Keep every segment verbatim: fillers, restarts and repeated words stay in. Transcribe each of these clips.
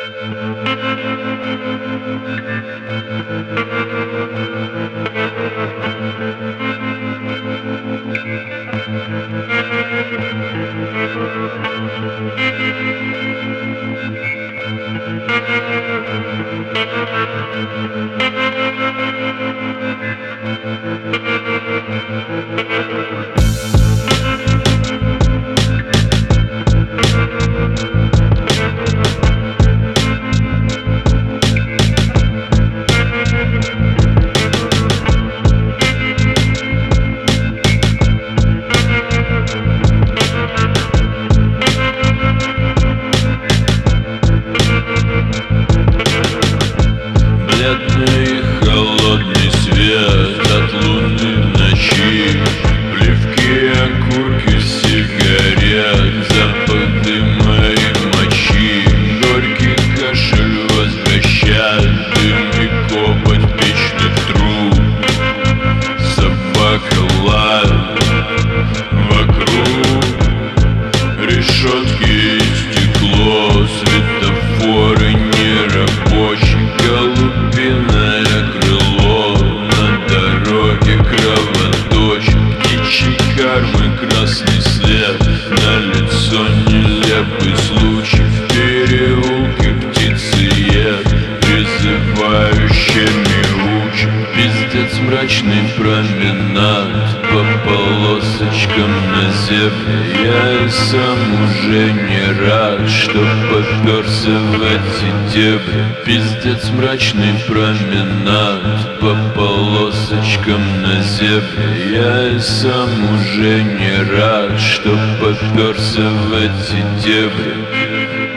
Бледный холодный свет от луны в ночи, плевки, окурки, сигарет, запах дыма и мочи, горький кашель возвращает дым и копоть печных труб. Собака лает вокруг, решетки и стекло, светофоры нерабочие, голубиное крыло, на дороге кровоточит, птичьей кармы красный след, на лицо нелепый случай, в переулке птицеед, призывающая мяучит. Пиздец, мрачный променад по полосочкам на зебре. Я и сам уже не рад, что попёрся в эти дебри. Пиздец, мрачный променад по полосочкам на зебре. Я и сам уже не рад, что попёрся в эти дебри.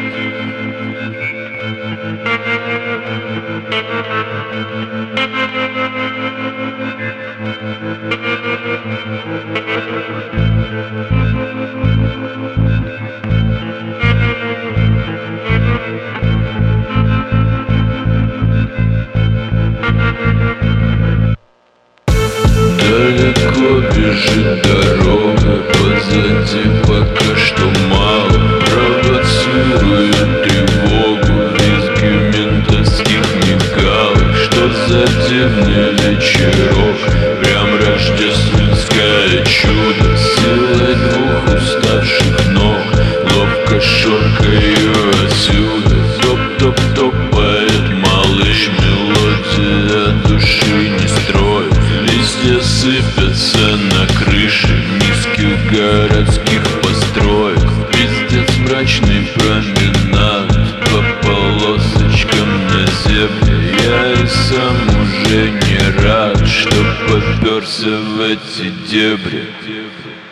Далеко бежит дорога, позади пока что мало, провоцирует тревогу визги ментовских мигалок. Что за дивный вечерок, прям рождественское чудо, силой двух уставших ног, ловко шоркаю отсюда. Топ-топ-топает малыш, мелодия души не строит. Листья сыпятся на крыши низких городских построек. Пиздец, мрачный променад по полосочкам на зебре. Я и сам уже не рад, что попёрся в эти дебри.